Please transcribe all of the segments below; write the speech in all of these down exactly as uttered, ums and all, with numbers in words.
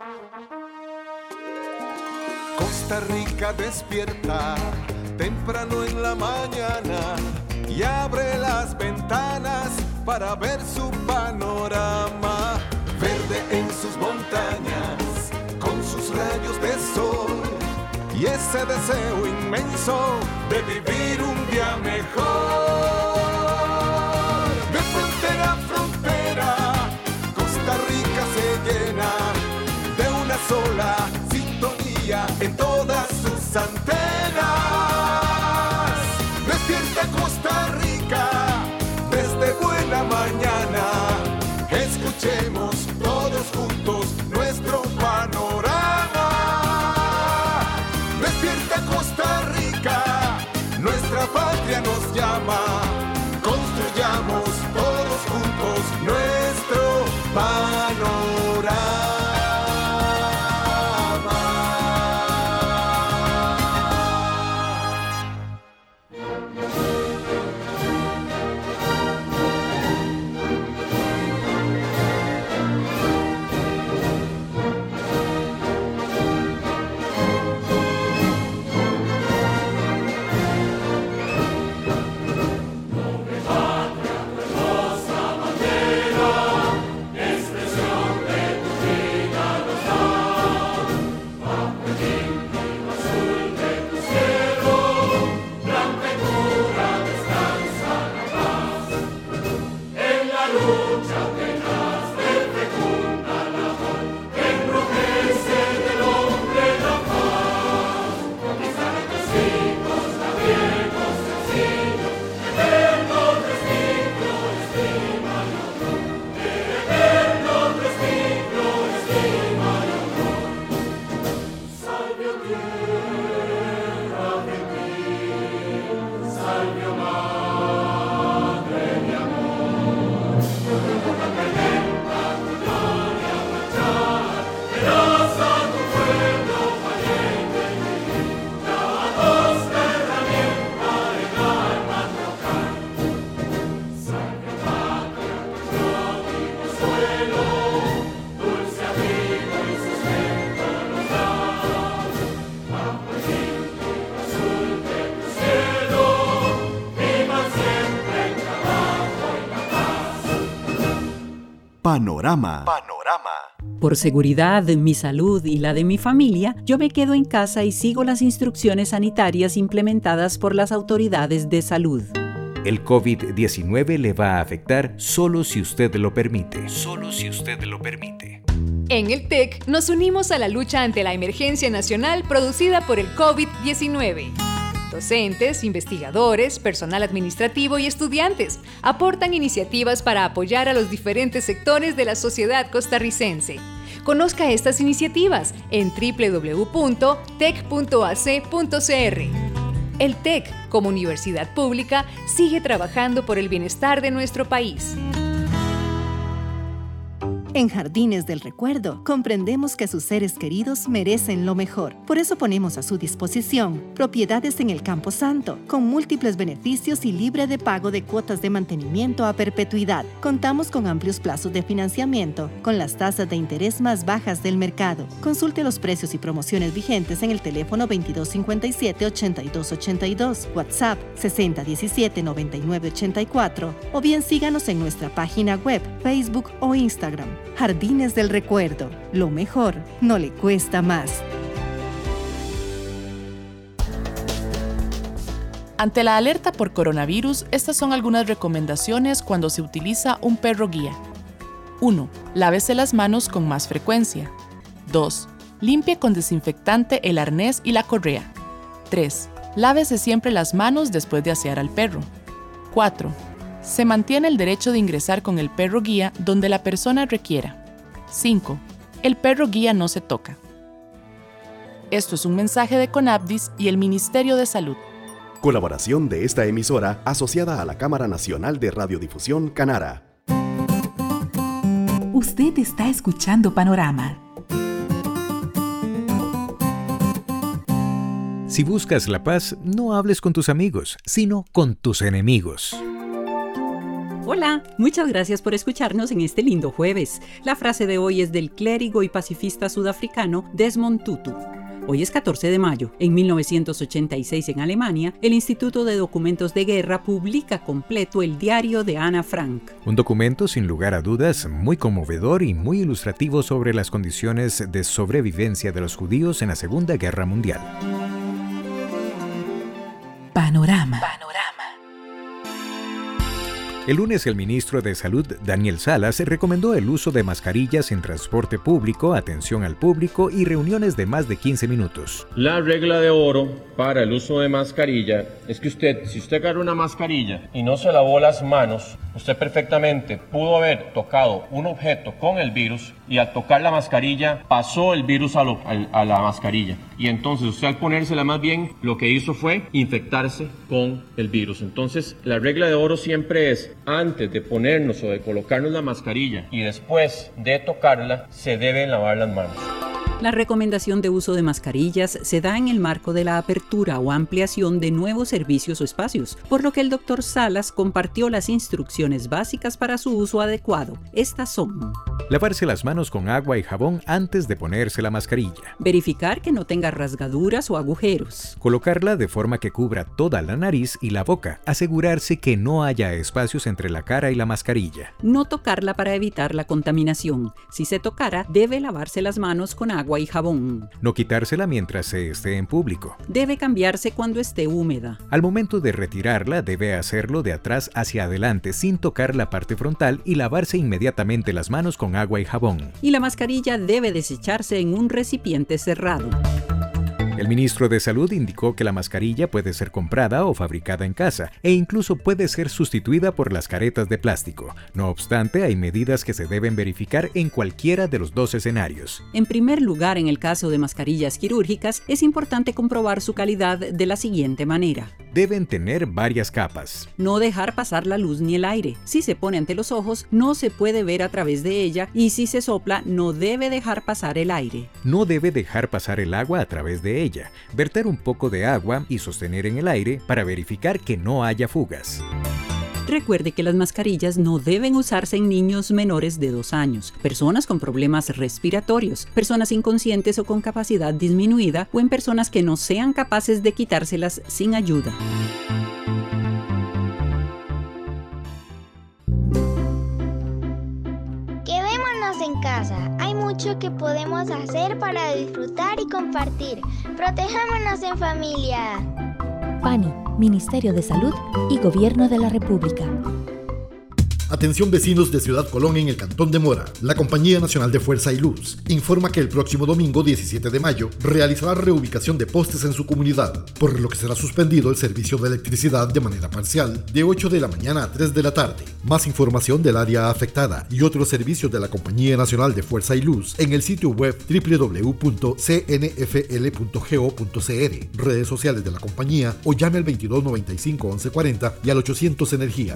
Costa Rica despierta temprano en la mañana y abre las ventanas para ver su panorama. Verde en sus montañas, con sus rayos de sol y ese deseo inmenso de vivir un día mejor. De frontera a frontera, Costa Rica se llena de una sola sintonía en todas sus antenas. Despierta Costa Rica desde buena mañana. Escuchemos todos juntos nuestro panorama. Despierta Costa Rica, nuestra patria nos llama. Construyamos todos juntos nuestro panorama. Panorama. Panorama. Por seguridad, mi salud y la de mi familia, yo me quedo en casa y sigo las instrucciones sanitarias implementadas por las autoridades de salud. El COVID diecinueve le va a afectar solo si usted lo permite. Solo si usted lo permite. En el T E C nos unimos a la lucha ante la emergencia nacional producida por el COVID diecinueve. Docentes, investigadores, personal administrativo y estudiantes aportan iniciativas para apoyar a los diferentes sectores de la sociedad costarricense. Conozca estas iniciativas en doble u doble u doble u punto tec punto a ce punto ce erre. El T E C, como universidad pública, sigue trabajando por el bienestar de nuestro país. En Jardines del Recuerdo, comprendemos que sus seres queridos merecen lo mejor. Por eso ponemos a su disposición propiedades en el Campo Santo, con múltiples beneficios y libre de pago de cuotas de mantenimiento a perpetuidad. Contamos con amplios plazos de financiamiento, con las tasas de interés más bajas del mercado. Consulte los precios y promociones vigentes en el teléfono veintidós cincuenta y siete, ochenta y dos ochenta y dos, WhatsApp sesenta diecisiete, noventa y nueve ochenta y cuatro, o bien síganos en nuestra página web, Facebook o Instagram. Jardines del Recuerdo, lo mejor no le cuesta más. Ante la alerta por coronavirus, estas son algunas recomendaciones cuando se utiliza un perro guía. uno. Lávese las manos con más frecuencia. dos. Limpie con desinfectante el arnés y la correa. tres. Lávese siempre las manos después de asear al perro. cuatro. Se mantiene el derecho de ingresar con el perro guía donde la persona requiera. cinco. El perro guía no se toca. Esto es un mensaje de CONAPDIS y el Ministerio de Salud. Colaboración de esta emisora asociada a la Cámara Nacional de Radiodifusión Canara. Usted está escuchando Panorama. Si buscas la paz, no hables con tus amigos, sino con tus enemigos. Hola, muchas gracias por escucharnos en este lindo jueves. La frase de hoy es del clérigo y pacifista sudafricano Desmond Tutu. Hoy es catorce de mayo. En mil novecientos ochenta y seis en Alemania, el Instituto de Documentos de Guerra publica completo el diario de Ana Frank. Un documento sin lugar a dudas muy conmovedor y muy ilustrativo sobre las condiciones de sobrevivencia de los judíos en la Segunda Guerra Mundial. Panorama. Panorama. El lunes el ministro de Salud, Daniel Salas, recomendó el uso de mascarillas en transporte público, atención al público y reuniones de más de quince minutos. La regla de oro para el uso de mascarilla es que usted, si usted agarra una mascarilla y no se lavó las manos, usted perfectamente pudo haber tocado un objeto con el virus y al tocar la mascarilla pasó el virus a, lo, a, a la mascarilla. Y entonces usted al ponérsela más bien lo que hizo fue infectarse con el virus. Entonces la regla de oro siempre es antes de ponernos o de colocarnos la mascarilla y después de tocarla se deben lavar las manos. La recomendación de uso de mascarillas se da en el marco de la apertura o ampliación de nuevos servicios o espacios, por lo que el doctor Salas compartió las instrucciones básicas para su uso adecuado. Estas son: lavarse las manos con agua y jabón antes de ponerse la mascarilla. Verificar que no tenga rasgaduras o agujeros. Colocarla de forma que cubra toda la nariz y la boca. Asegurarse que no haya espacios entre la cara y la mascarilla. No tocarla para evitar la contaminación. Si se tocara, debe lavarse las manos con agua y jabón. No quitársela mientras se esté en público. Debe cambiarse cuando esté húmeda. Al momento de retirarla, debe hacerlo de atrás hacia adelante sin tocar la parte frontal y lavarse inmediatamente las manos con agua y jabón. Y la mascarilla debe desecharse en un recipiente cerrado. El ministro de Salud indicó que la mascarilla puede ser comprada o fabricada en casa e incluso puede ser sustituida por las caretas de plástico. No obstante, hay medidas que se deben verificar en cualquiera de los dos escenarios. En primer lugar, en el caso de mascarillas quirúrgicas, es importante comprobar su calidad de la siguiente manera. Deben tener varias capas. No dejar pasar la luz ni el aire. Si se pone ante los ojos, no se puede ver a través de ella y si se sopla, no debe dejar pasar el aire. No debe dejar pasar el agua a través de ella. Verter un poco de agua y sostener en el aire para verificar que no haya fugas. Recuerde que las mascarillas no deben usarse en niños menores de dos años, personas con problemas respiratorios, personas inconscientes o con capacidad disminuida o en personas que no sean capaces de quitárselas sin ayuda. Quedémonos en casa. Hay mucho que podemos hacer para disfrutar y compartir. Protejámonos en familia. P A N I, Ministerio de Salud y Gobierno de la República. Atención vecinos de Ciudad Colón en el Cantón de Mora. La Compañía Nacional de Fuerza y Luz informa que el próximo domingo diecisiete de mayo realizará reubicación de postes en su comunidad, por lo que será suspendido el servicio de electricidad de manera parcial de ocho de la mañana a tres de la tarde. Más información del área afectada y otros servicios de la Compañía Nacional de Fuerza y Luz en el sitio web doble u doble u doble u punto c n f l punto go punto c r, redes sociales de la compañía o llame al veintidós noventa y cinco once cuarenta y al ochocientos Energía.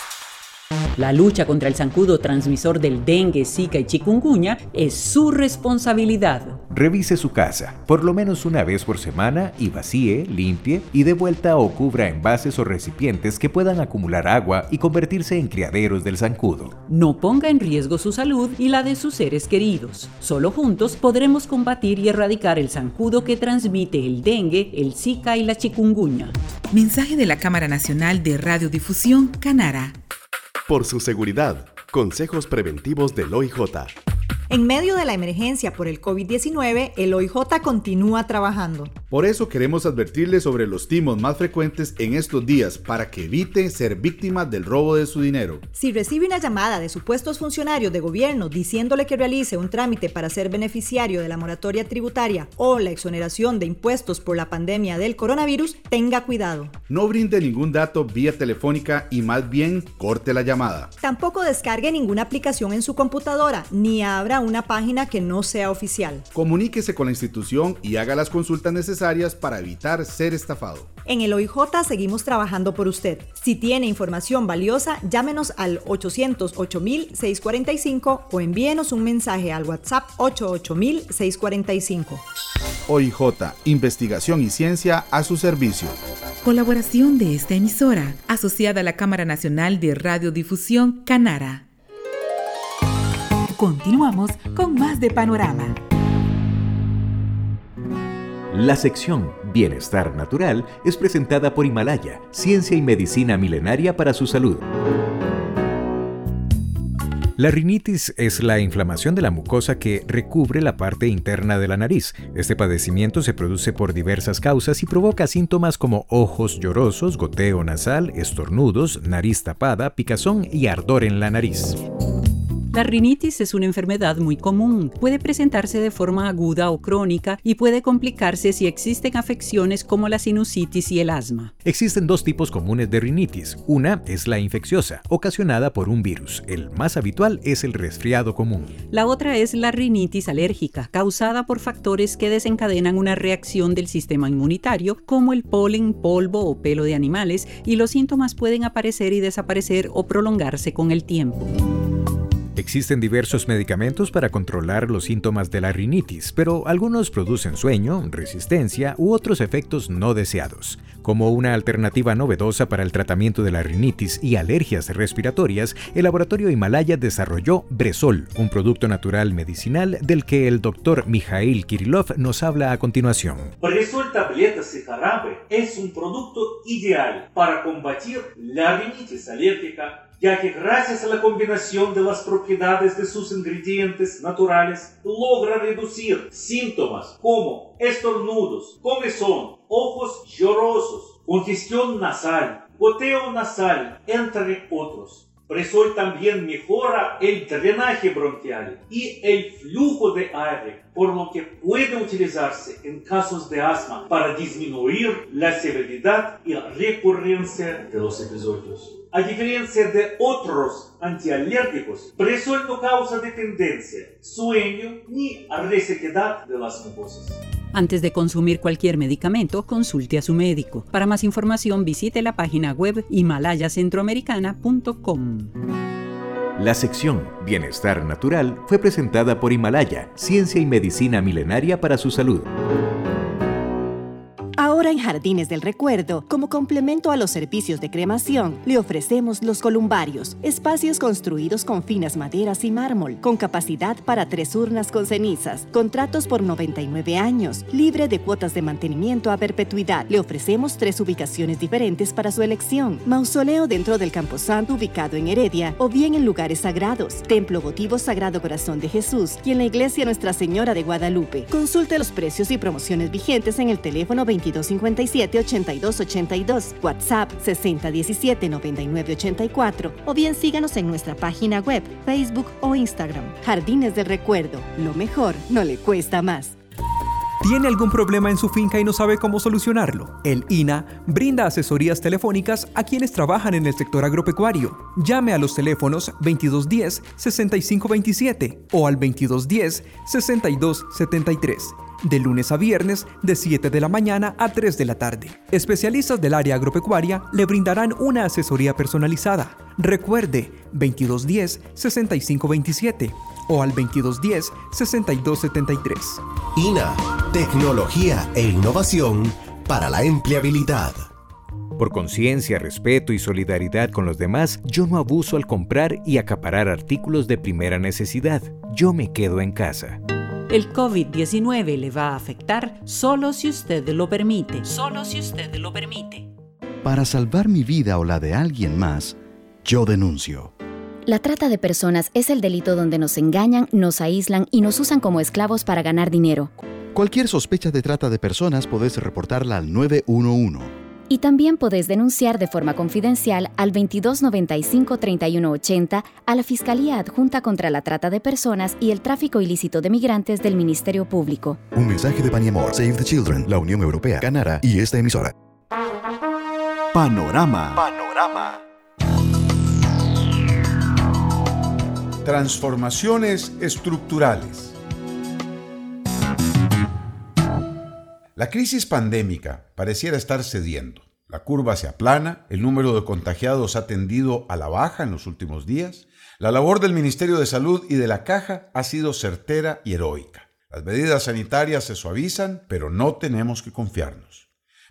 La lucha contra el zancudo transmisor del dengue, zika y chikungunya es su responsabilidad. Revise su casa, por lo menos una vez por semana, y vacíe, limpie y dé vuelta o cubra envases o recipientes que puedan acumular agua y convertirse en criaderos del zancudo. No ponga en riesgo su salud y la de sus seres queridos. Solo juntos podremos combatir y erradicar el zancudo que transmite el dengue, el zika y la chikungunya. Mensaje de la Cámara Nacional de Radiodifusión, Canara. Por su seguridad, consejos preventivos del O I J. En medio de la emergencia por el COVID diecinueve, el O I J continúa trabajando. Por eso queremos advertirle sobre los timos más frecuentes en estos días para que evite ser víctima del robo de su dinero. Si recibe una llamada de supuestos funcionarios de gobierno diciéndole que realice un trámite para ser beneficiario de la moratoria tributaria o la exoneración de impuestos por la pandemia del coronavirus, tenga cuidado. No brinde ningún dato vía telefónica y más bien corte la llamada. Tampoco descargue ninguna aplicación en su computadora ni abra una página que no sea oficial. Comuníquese con la institución y haga las consultas necesarias para evitar ser estafado. En el O I J seguimos trabajando por usted. Si tiene información valiosa, llámenos al ochocientos ocho mil seiscientos cuarenta y cinco o envíenos un mensaje al WhatsApp ochenta y ocho mil seiscientos cuarenta y cinco. O I J, investigación y ciencia a su servicio. Colaboración de esta emisora, asociada a la Cámara Nacional de Radiodifusión, Canara. Continuamos con más de Panorama. La sección Bienestar Natural es presentada por Himalaya, ciencia y medicina milenaria para su salud. La rinitis es la inflamación de la mucosa que recubre la parte interna de la nariz. Este padecimiento se produce por diversas causas y provoca síntomas como ojos llorosos, goteo nasal, estornudos, nariz tapada, picazón y ardor en la nariz. La rinitis es una enfermedad muy común. Puede presentarse de forma aguda o crónica y puede complicarse si existen afecciones como la sinusitis y el asma. Existen dos tipos comunes de rinitis. Una es la infecciosa, ocasionada por un virus. El más habitual es el resfriado común. La otra es la rinitis alérgica, causada por factores que desencadenan una reacción del sistema inmunitario, como el polen, polvo o pelo de animales, y los síntomas pueden aparecer y desaparecer o prolongarse con el tiempo. Existen diversos medicamentos para controlar los síntomas de la rinitis, pero algunos producen sueño, resistencia u otros efectos no deseados. Como una alternativa novedosa para el tratamiento de la rinitis y alergias respiratorias, el laboratorio Himalaya desarrolló Bresol, un producto natural medicinal del que el doctor Mikhail Kirillov nos habla a continuación. Bresol tabletas y jarabe es un producto ideal para combatir la rinitis alérgica, ya que gracias a la combinación de las propiedades de sus ingredientes naturales, logra reducir síntomas como estornudos, comezón, ojos llorosos, congestión nasal, goteo nasal, entre otros. Bresol también mejora el drenaje bronquial y el flujo de aire, por lo que puede utilizarse en casos de asma para disminuir la severidad y recurrencia de los episodios. A diferencia de otros antialérgicos, Bresol no causa dependencia, sueño ni resequedad de las mucosas. Antes de consumir cualquier medicamento, consulte a su médico. Para más información, visite la página web himalaya centroamericana punto com. La sección Bienestar Natural fue presentada por Himalaya, ciencia y medicina milenaria para su salud. Ahora en Jardines del Recuerdo, como complemento a los servicios de cremación, le ofrecemos los columbarios, espacios construidos con finas maderas y mármol, con capacidad para tres urnas con cenizas, contratos por noventa y nueve años, libre de cuotas de mantenimiento a perpetuidad. Le ofrecemos tres ubicaciones diferentes para su elección: mausoleo dentro del Camposanto ubicado en Heredia, o bien en lugares sagrados, Templo Votivo Sagrado Corazón de Jesús y en la Iglesia Nuestra Señora de Guadalupe. Consulte los precios y promociones vigentes en el teléfono veintidós cincuenta y siete, ochenta y dos ochenta y dos, WhatsApp sesenta diecisiete, noventa y nueve ochenta y cuatro, o bien síganos en nuestra página web, Facebook o Instagram. Jardines del Recuerdo, lo mejor no le cuesta más. ¿Tiene algún problema en su finca y no sabe cómo solucionarlo? El I N A brinda asesorías telefónicas a quienes trabajan en el sector agropecuario. Llame a los teléfonos veintidós diez, sesenta y cinco veintisiete o al veintidós diez, sesenta y dos setenta y tres. De lunes a viernes, de siete de la mañana a tres de la tarde. Especialistas del área agropecuaria le brindarán una asesoría personalizada. Recuerde, veintidós diez, sesenta y cinco veintisiete o al veintidós diez, sesenta y dos setenta y tres. I N A, tecnología e innovación para la empleabilidad. Por conciencia, respeto y solidaridad con los demás, yo no abuso al comprar y acaparar artículos de primera necesidad. Yo me quedo en casa. El COVID diecinueve le va a afectar solo si usted lo permite. Solo si usted lo permite. Para salvar mi vida o la de alguien más, yo denuncio. La trata de personas es el delito donde nos engañan, nos aíslan y nos usan como esclavos para ganar dinero. Cualquier sospecha de trata de personas podés reportarla al nueve uno uno. Y también podés denunciar de forma confidencial al veintidós noventa y cinco, treinta y uno ochenta a la Fiscalía Adjunta contra la Trata de Personas y el Tráfico Ilícito de Migrantes del Ministerio Público. Un mensaje de Paniamor, Save the Children, la Unión Europea, Canara y esta emisora. Panorama. Panorama. Transformaciones estructurales. La crisis pandémica pareciera estar cediendo. La curva se aplana, el número de contagiados ha tendido a la baja en los últimos días. La labor del Ministerio de Salud y de la Caja ha sido certera y heroica. Las medidas sanitarias se suavizan, pero no tenemos que confiarnos.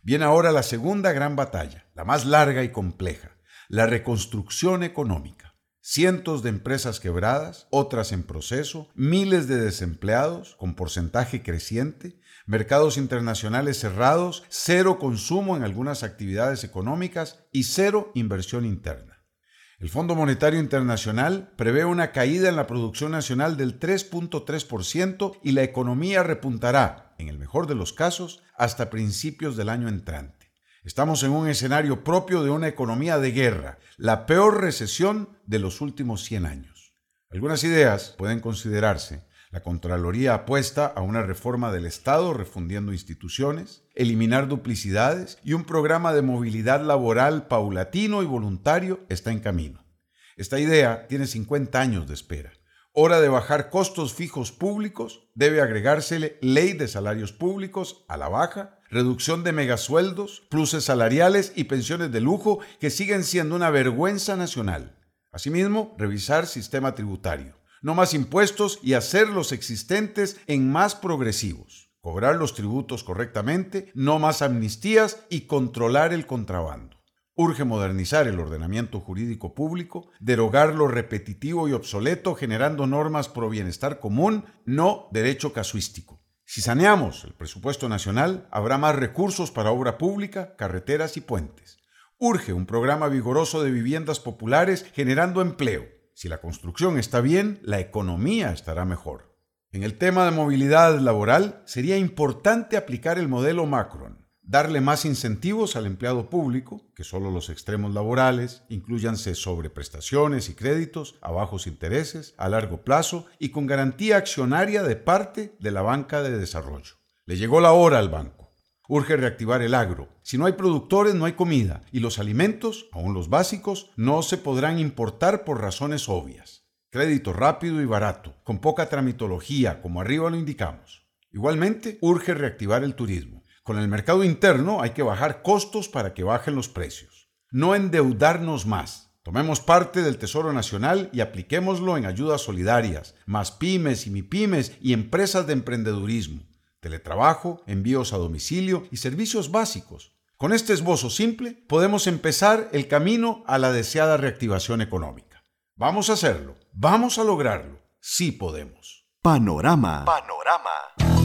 Viene ahora la segunda gran batalla, la más larga y compleja, la reconstrucción económica. Cientos de empresas quebradas, otras en proceso, miles de desempleados con porcentaje creciente, mercados internacionales cerrados, cero consumo en algunas actividades económicas y cero inversión interna. El Fondo Monetario Internacional prevé una caída en la producción nacional del tres punto tres por ciento y la economía repuntará, en el mejor de los casos, hasta principios del año entrante. Estamos en un escenario propio de una economía de guerra, la peor recesión de los últimos cien años. Algunas ideas pueden considerarse: la Contraloría apuesta a una reforma del Estado refundiendo instituciones, eliminar duplicidades y un programa de movilidad laboral paulatino y voluntario está en camino. Esta idea tiene cincuenta años de espera. Hora de bajar costos fijos públicos, debe agregársele ley de salarios públicos a la baja, reducción de megasueldos, pluses salariales y pensiones de lujo que siguen siendo una vergüenza nacional. Asimismo, revisar sistema tributario. No más impuestos y hacer los existentes en más progresivos. Cobrar los tributos correctamente, no más amnistías y controlar el contrabando. Urge modernizar el ordenamiento jurídico público, derogar lo repetitivo y obsoleto generando normas pro bienestar común, no derecho casuístico. Si saneamos el presupuesto nacional, habrá más recursos para obra pública, carreteras y puentes. Urge un programa vigoroso de viviendas populares generando empleo. Si la construcción está bien, la economía estará mejor. En el tema de movilidad laboral, sería importante aplicar el modelo Macron, darle más incentivos al empleado público, que solo los extremos laborales, inclúyanse sobreprestaciones y créditos a bajos intereses, a largo plazo y con garantía accionaria de parte de la banca de desarrollo. Le llegó la hora al banco. Urge reactivar el agro. Si no hay productores, no hay comida, y los alimentos, aún los básicos, no se podrán importar por razones obvias. Crédito rápido y barato, con poca tramitología, como arriba lo indicamos. Igualmente, urge reactivar el turismo. Con el mercado interno hay que bajar costos para que bajen los precios. No endeudarnos más. Tomemos parte del Tesoro Nacional y apliquémoslo en ayudas solidarias, más pymes y mipymes y empresas de emprendedurismo. Teletrabajo, envíos a domicilio y servicios básicos. Con este esbozo simple podemos empezar el camino a la deseada reactivación económica. Vamos a hacerlo, vamos a lograrlo, sí podemos. Panorama. Panorama.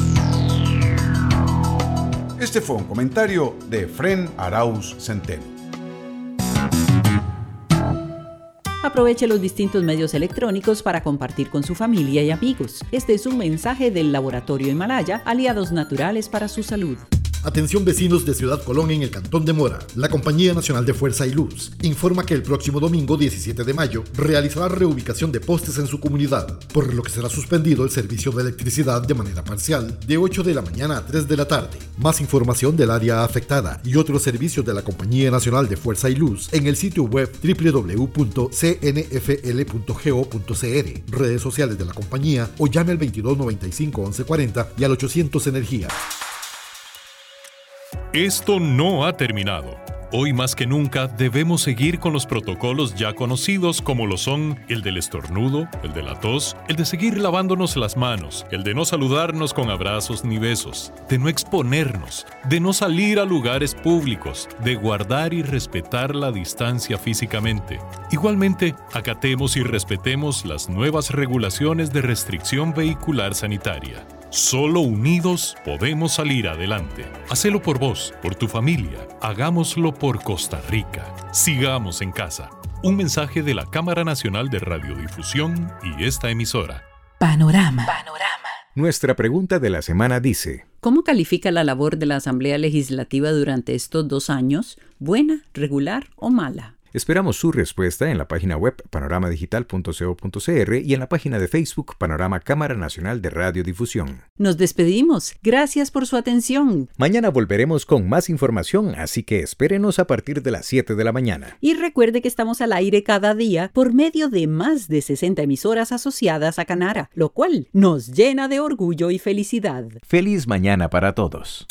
Este fue un comentario de Efrén Arauz Centeno. Aproveche los distintos medios electrónicos para compartir con su familia y amigos. Este es un mensaje del Laboratorio Himalaya, aliados naturales para su salud. Atención vecinos de Ciudad Colón en el Cantón de Mora. La Compañía Nacional de Fuerza y Luz informa que el próximo domingo diecisiete de mayo realizará reubicación de postes en su comunidad, por lo que será suspendido el servicio de electricidad de manera parcial de ocho de la mañana a tres de la tarde. Más información del área afectada y otros servicios de la Compañía Nacional de Fuerza y Luz en el sitio web doble u doble u doble u punto c n f l punto go punto c r, redes sociales de la compañía o llame al veintidós noventa y cinco once cuarenta y al ochocientos Energía. Esto no ha terminado. Hoy más que nunca debemos seguir con los protocolos ya conocidos como lo son el del estornudo, el de la tos, el de seguir lavándonos las manos, el de no saludarnos con abrazos ni besos, de no exponernos, de no salir a lugares públicos, de guardar y respetar la distancia físicamente. Igualmente, acatemos y respetemos las nuevas regulaciones de restricción vehicular sanitaria. Solo unidos podemos salir adelante. Hacelo por vos, por tu familia. Hagámoslo por Costa Rica. Sigamos en casa. Un mensaje de la Cámara Nacional de Radiodifusión y esta emisora. Panorama. Panorama. Nuestra pregunta de la semana dice: ¿cómo califica la labor de la Asamblea Legislativa durante estos dos años? ¿Buena, regular o mala? Esperamos su respuesta en la página web panorama digital punto co punto c r y en la página de Facebook Panorama Cámara Nacional de Radiodifusión. Nos despedimos. Gracias por su atención. Mañana volveremos con más información, así que espérenos a partir de las siete de la mañana. Y recuerde que estamos al aire cada día por medio de más de sesenta emisoras asociadas a Canara, lo cual nos llena de orgullo y felicidad. Feliz mañana para todos.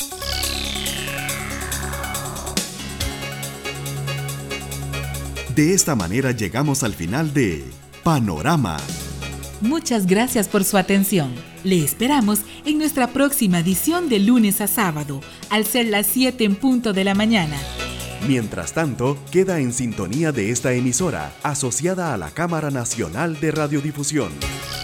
De esta manera llegamos al final de Panorama. Muchas gracias por su atención. Le esperamos en nuestra próxima edición de lunes a sábado, al ser las siete en punto de la mañana. Mientras tanto, queda en sintonía de esta emisora, asociada a la Cámara Nacional de Radiodifusión.